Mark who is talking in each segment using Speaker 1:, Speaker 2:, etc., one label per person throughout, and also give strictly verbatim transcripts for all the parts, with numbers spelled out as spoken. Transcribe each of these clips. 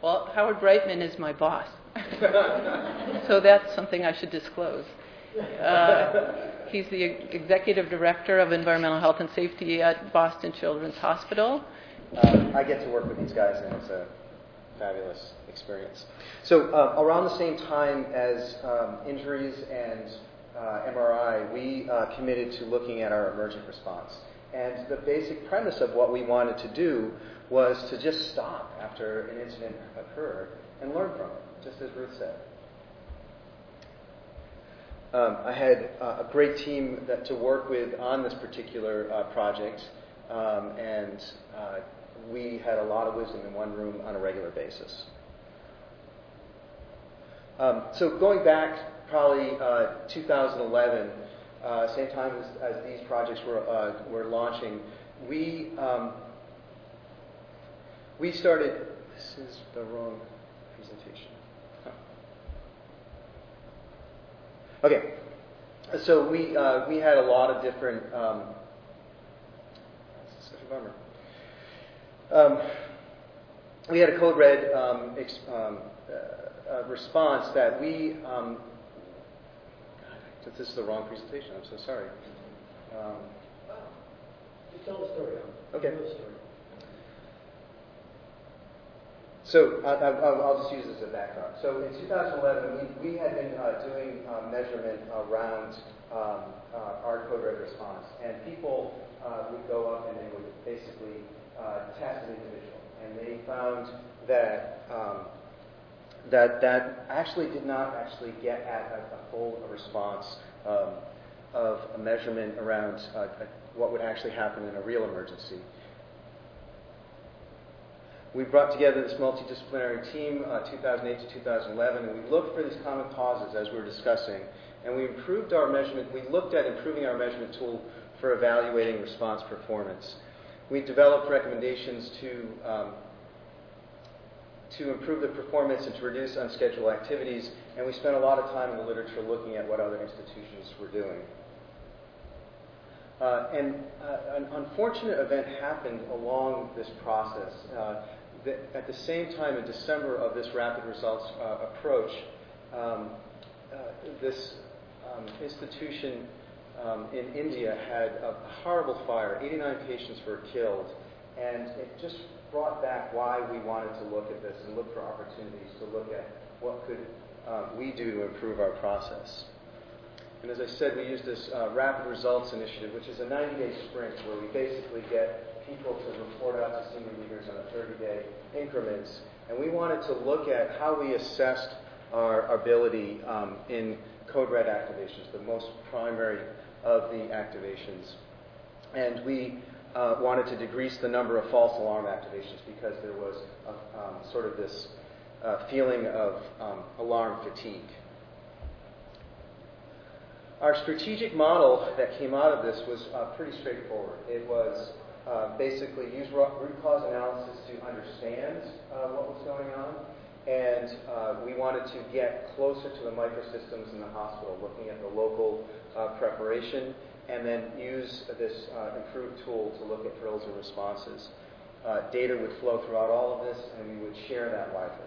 Speaker 1: Well, Howard Brightman is my boss. So that's something I should disclose. Uh, he's the executive director of environmental health and safety at Boston Children's Hospital.
Speaker 2: Uh, I get to work with these guys, and it's a fabulous experience. So uh, around the same time as um, injuries and uh, M R I, we uh, committed to looking at our emergent response. And the basic premise of what we wanted to do was to just stop after an incident occurred and learn from it, just as Ruth said. Um, I had uh, a great team that to work with on this particular uh, project, um, and uh, we had a lot of wisdom in one room on a regular basis. Um, so going back probably uh, two thousand eleven, uh, same time as, as these projects were uh, were launching, we um, we started. This is the wrong presentation. Huh. Okay, so we uh, we had a lot of different. Um, this is such a bummer. Um, we had a Code Red um, ex, um, uh, uh, response that we. Um, God, this is the wrong presentation. I'm so sorry. Um,
Speaker 3: you tell the story.
Speaker 2: Okay.
Speaker 3: Tell the story.
Speaker 2: So I, I, I'll just use this as a backdrop. So in two thousand eleven, we, we had been uh, doing uh, measurement around um, uh, our Code Red response, and people uh, would go up and they would basically uh, test an individual, and they found that um, that that actually did not actually get at a, a full response um, of a measurement around uh, what would actually happen in a real emergency. We brought together this multidisciplinary team, uh, two thousand eight to two thousand eleven, and we looked for these common causes as we were discussing, and we improved our measurement. We looked at improving our measurement tool for evaluating response performance. We developed recommendations to um, to improve the performance and to reduce unscheduled activities, and we spent a lot of time in the literature looking at what other institutions were doing. Uh, and uh, an unfortunate event happened along this process. Uh, the, at the same time, in December of this rapid results uh, approach, um, uh, this um, institution um, in India had a horrible fire. eighty-nine patients were killed, and it just brought back why we wanted to look at this and look for opportunities to look at what could uh, we do to improve our process. And as I said, we use this uh, Rapid Results Initiative, which is a ninety-day sprint where we basically get people to report out to senior leaders on a thirty-day increments. And we wanted to look at how we assessed our ability um, in Code Red activations, the most primary of the activations. And we uh, wanted to decrease the number of false alarm activations because there was a, um, sort of this uh, feeling of um, alarm fatigue. Our strategic model that came out of this was uh, pretty straightforward. It was uh, basically use root cause analysis to understand uh, what was going on, and uh, we wanted to get closer to the microsystems in the hospital, looking at the local uh, preparation, and then use this uh, improved tool to look at drills and responses. Uh, data would flow throughout all of this, and we would share that widely.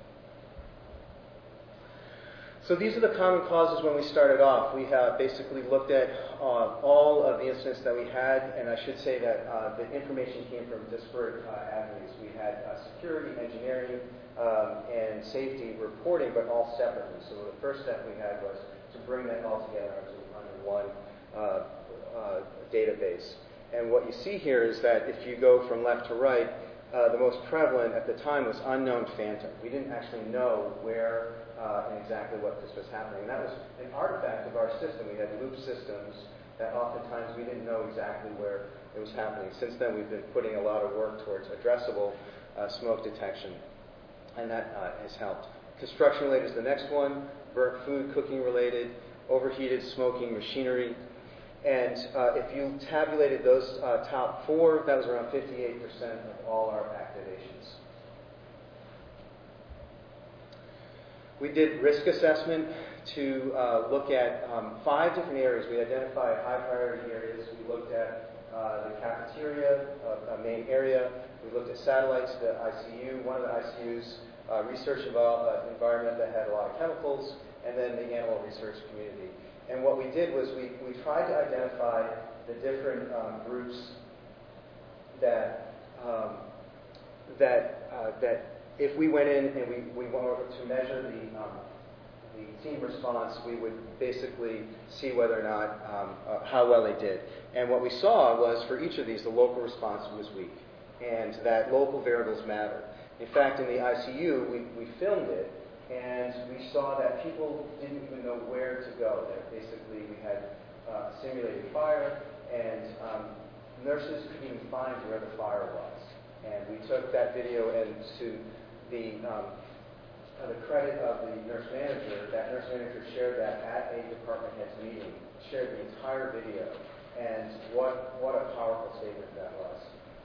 Speaker 2: So these are the common causes when we started off. We have basically looked at uh, all of the incidents that we had, and I should say that uh, the information came from disparate uh, avenues. We had uh, security, engineering, um, and safety reporting, but all separately. So the first step we had was to bring that all together under one uh, uh, database. And what you see here is that if you go from left to right, uh, the most prevalent at the time was unknown phantom. We didn't actually know where Uh, and exactly what this was happening. And that was an artifact of our system. We had loop systems that oftentimes we didn't know exactly where it was happening. Since then, we've been putting a lot of work towards addressable uh, smoke detection, and that uh, has helped. Construction related is the next one, burnt food, cooking related, overheated smoking machinery. And uh, if you tabulated those uh, top four, that was around fifty-eight percent of all our activations. We did risk assessment to uh, look at um, five different areas. We identified high priority areas. We looked at uh, the cafeteria, uh, a main area. We looked at satellites, the I C U, one of the I C Us, uh, research involved, uh, environment that had a lot of chemicals, and then the animal research community. And what we did was we, we tried to identify the different um, groups that um, that uh, that if we went in and we, we wanted to measure the um, the team response, we would basically see whether or not um, uh, how well they did. And what we saw was for each of these, the local response was weak, and that local variables matter. In fact, in the I C U, we, we filmed it, and we saw that people didn't even know where to go. That basically, we had uh, simulated fire, and um, nurses couldn't even find where the fire was. And we took that video, and to the um, uh, the credit of the nurse manager, that nurse manager shared that at a department head's meeting, shared the entire video, and what what a powerful statement that was.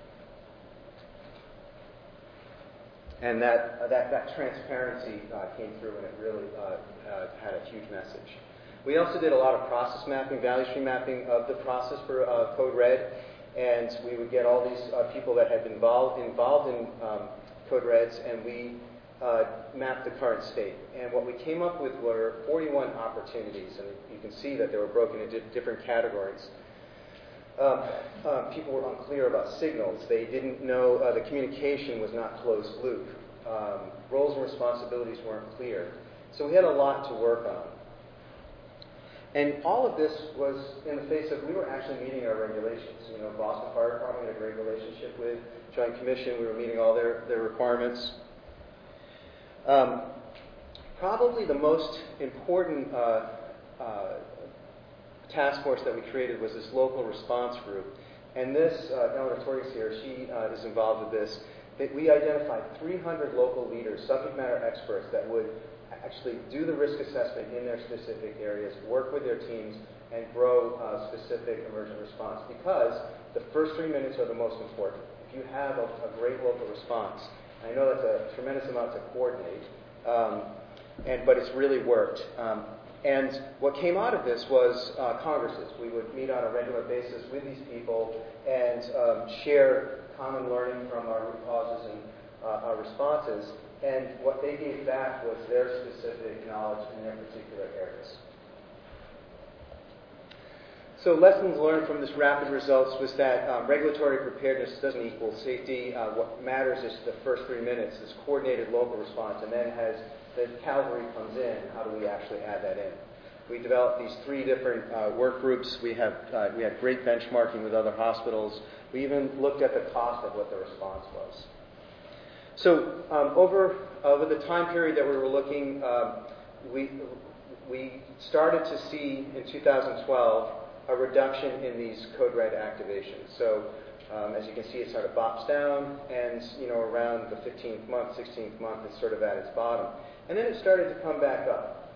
Speaker 2: And that, uh, that, that transparency uh, came through, and it really uh, uh, had a huge message. We also did a lot of process mapping, value stream mapping of the process for uh, Code Red, and we would get all these uh, people that had been involved, involved in um, Code Reds, and we uh, mapped the current state. And what we came up with were forty-one opportunities, and you can see that they were broken into different categories. Um, uh, people were unclear about signals. They didn't know uh, the communication was not closed loop. Um, roles and responsibilities weren't clear. So we had a lot to work on. And all of this was in the face of, we were actually meeting our regulations. You know, Boston Fire Department had a great relationship with Joint Commission. We were meeting all their, their requirements. Um, probably the most important uh, uh, task force that we created was this local response group. And this, uh, Eleanor Torres here, she uh, is involved with this. That we identified three hundred local leaders, subject matter experts, that would actually do the risk assessment in their specific areas, work with their teams, and grow uh, specific emergent response. Because the first three minutes are the most important. If you have a, a great local response, I know that's a tremendous amount to coordinate, um, and but it's really worked. Um, And what came out of this was uh, congresses. We would meet on a regular basis with these people and um, share common learning from our root causes and uh, our responses. And what they gave back was their specific knowledge in their particular areas. So lessons learned from this rapid results was that um, regulatory preparedness doesn't equal safety. Uh, what matters is the first three minutes, this coordinated local response, and then as the cavalry comes in, how do we actually add that in? We developed these three different uh, work groups. We have uh, we had great benchmarking with other hospitals. We even looked at the cost of what the response was. So um, over over the time period that we were looking, um, we we started to see in two thousand twelve a reduction in these Code Red activations. So um, as you can see, it sort of bops down, and you know around the fifteenth month, sixteenth month, it's sort of at its bottom. And then it started to come back up.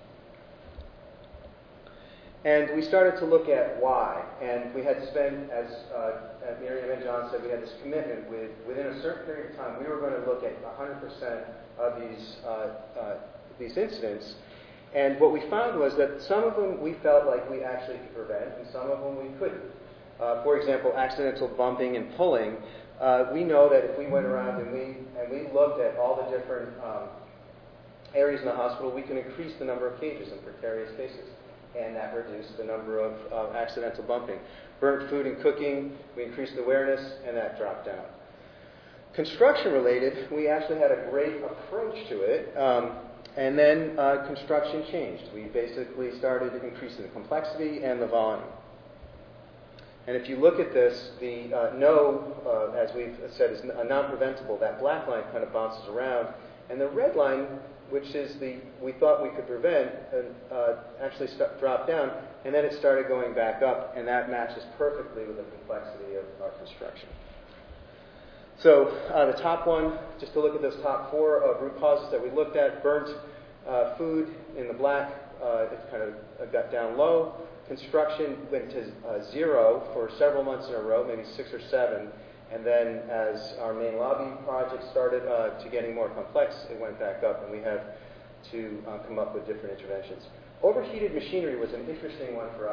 Speaker 2: And we started to look at why. And we had to spend, as uh, as Miriam and John said, we had this commitment with within a certain period of time, we were going to look at one hundred percent of these uh, uh, these incidents. And what we found was that some of them we felt like we actually could prevent, and some of them we couldn't. Uh, for example, accidental bumping and pulling. Uh, we know that if we went around and we and we looked at all the different um, areas in the hospital, we can increase the number of cages in precarious spaces, and that reduced the number of uh, accidental bumping. Burnt food and cooking, we increased awareness, and that dropped down. Construction related, we actually had a great approach to it, um, and then uh, construction changed. We basically started increasing the complexity and the volume. And if you look at this, the uh, no, uh, as we've said, is a non-preventable. That black line kind of bounces around, and the red line, which is the we thought we could prevent, uh, uh, actually st- dropped down, and then it started going back up, and that matches perfectly with the complexity of our construction. So uh, the top one, just to look at those top four of root causes that we looked at: burnt uh, food in the black, uh, it kind of uh, got down low. Construction went to uh, zero for several months in a row, maybe six or seven. And then as our main lobby project started uh, to getting more complex, it went back up, and we had to uh, come up with different interventions. Overheated machinery was an interesting one for us.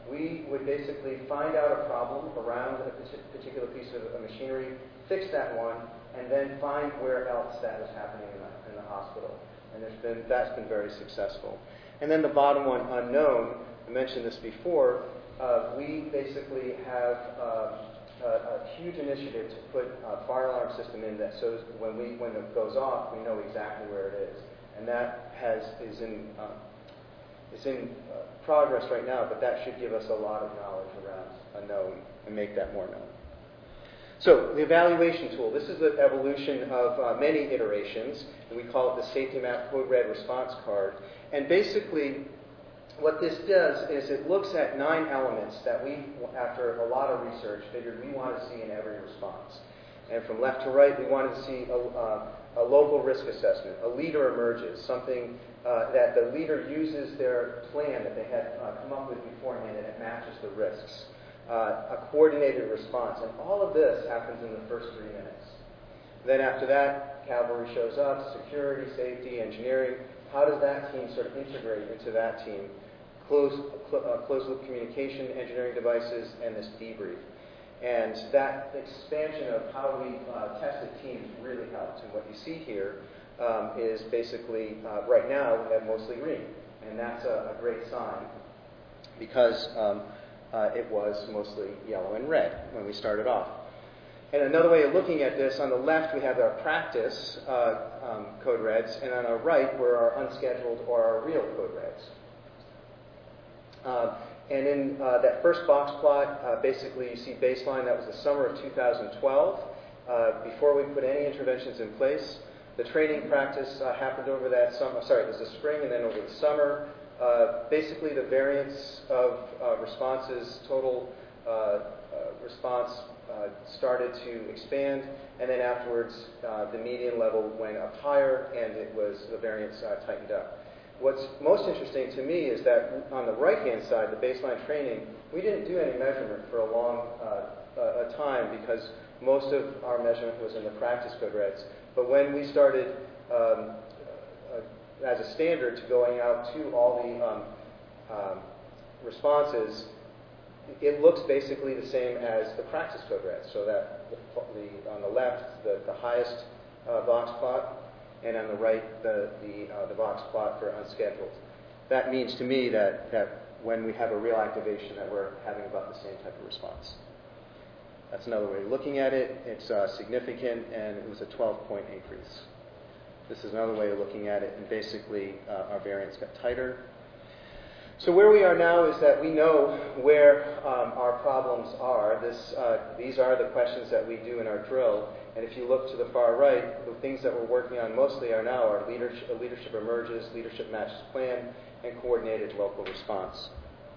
Speaker 2: we would basically find out a problem around a particular piece of machinery, fix that one, and then find where else that was happening in the, in the hospital. And there's been, that's been very successful. And then the bottom one, unknown, I mentioned this before, uh, we basically have uh, a, a huge initiative to put a fire alarm system in that so when, we, when it goes off, we know exactly where it is. And that has, is in, uh, is in uh, progress right now, but that should give us a lot of knowledge around a known and make that more known. So the evaluation tool, this is the evolution of uh, many iterations, and we call it the Safety Map Code Red Response Card. And basically, what this does is it looks at nine elements that we, after a lot of research, figured we want to see in every response. And from left to right, we wanted to see a, uh, a local risk assessment. A leader emerges, something uh, that the leader uses their plan that they had uh, come up with beforehand, and it matches the risks. Uh, a coordinated response. And all of this happens in the first three minutes. Then after that, cavalry shows up, security, safety, engineering. How does that team sort of integrate into that team? Closed, cl- uh, closed loop communication, engineering devices, and this debrief. And that expansion of how we uh, tested teams really helped. And what you see here um, is basically, uh, right now, we have mostly green. And that's a, a great sign because um, Uh, it was mostly yellow and red when we started off. And another way of looking at this, on the left we have our practice uh, um, code reds, and on our right were our unscheduled or our real code reds. Uh, and in uh, that first box plot, uh, basically you see baseline, that was the summer of two thousand twelve. Uh, before we put any interventions in place, the training practice uh, happened over that summer, sorry, it was the spring and then over the summer. Uh, basically, the variance of uh, responses, total uh, uh, response uh, started to expand, and then afterwards, uh, the median level went up higher, and it was the variance uh, tightened up. What's most interesting to me is that on the right-hand side, the baseline training, we didn't do any measurement for a long uh, a time because most of our measurement was in the practice code reds. But when we started um, as a standard to going out to all the um, um, responses, it looks basically the same as the practice code red. So that the, the, on the left, the, the highest uh, box plot, and on the right, the, the, uh, the box plot for unscheduled. That means to me that, that when we have a real activation, that we're having about the same type of response. That's another way of looking at it. It's uh, significant, and it was a twelve-point increase. This is another way of looking at it, and basically uh, our variance got tighter. So where we are now is that we know where um, our problems are. This, uh, these are the questions that we do in our drill. And if you look to the far right, the things that we're working on mostly are now our leadership, leadership emerges, leadership matches plan, and coordinated local response.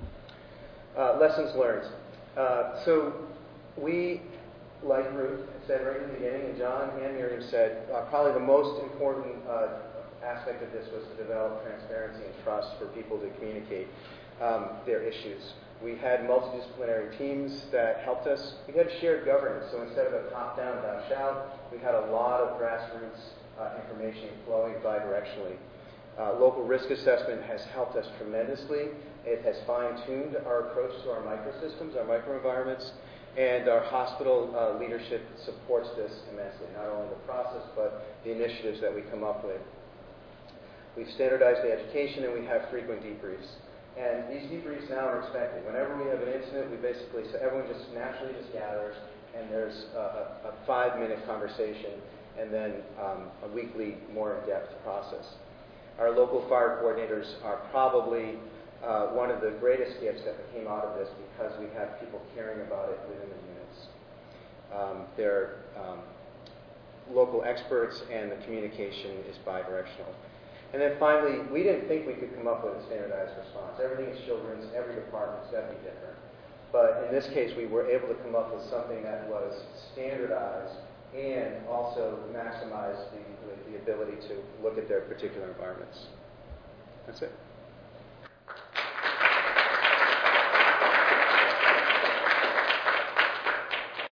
Speaker 2: Uh, lessons learned. Uh, so we, like Ruth said right in the beginning, and John and Miriam said, uh, probably the most important uh, aspect of this was to develop transparency and trust for people to communicate um, their issues. We had multidisciplinary teams that helped us. We had shared governance, so instead of a top-down, thou shalt, we had a lot of grassroots uh, information flowing bidirectionally. Uh, local risk assessment has helped us tremendously. It has fine-tuned our approach to our microsystems, our microenvironments, and our hospital uh, leadership supports this immensely, not only the process, but the initiatives that we come up with. We've standardized the education, and we have frequent debriefs. And these debriefs now are expected. Whenever we have an incident, we basically, so everyone just naturally just gathers, and there's a, a, a five-minute conversation, and then um, a weekly, more in-depth process. Our local fire coordinators are probably uh, one of the greatest gifts that came out of this because we have people caring about it within the units. Um, they're um, local experts, and the communication is bidirectional. And then finally, we didn't think we could come up with a standardized response. Everything is children's, every department's got to be different. But in this case, we were able to come up with something that was standardized and also maximized the, the, the ability to look at their particular environments. That's it.